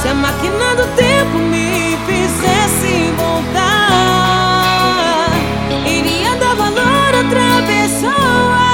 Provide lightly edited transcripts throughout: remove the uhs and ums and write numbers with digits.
Se a máquina do tempo me fizesse voltar, iria dar valor a outra pessoa,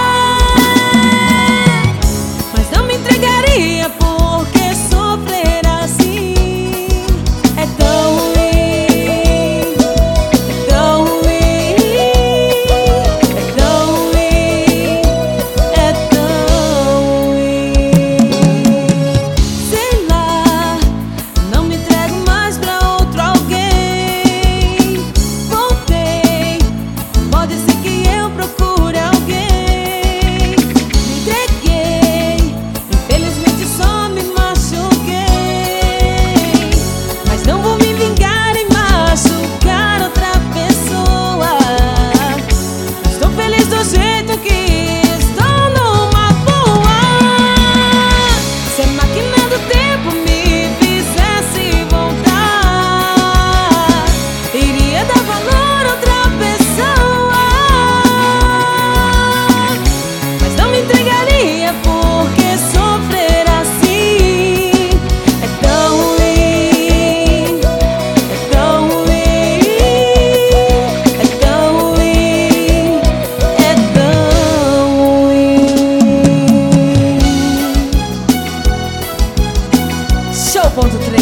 mas não me entregaria, porque sofrer assim é tão ruim, é tão ruim, é tão ruim, é tão ruim. Sei lá, não me entrego mais pra outro alguém. Voltei, pode ser que eu procure alguém. Me entreguei, infelizmente só me machuquei, mas não vou me vingar em machucar outra pessoa. Estou feliz do jeito que estou, numa boa. Se a máquina do tempo me fizesse voltar, iria dar valor a outra pessoa, mas não me entregaria, porque sofrer assim é tão ruim, é tão ruim, é tão ruim, é tão ruim. Show.3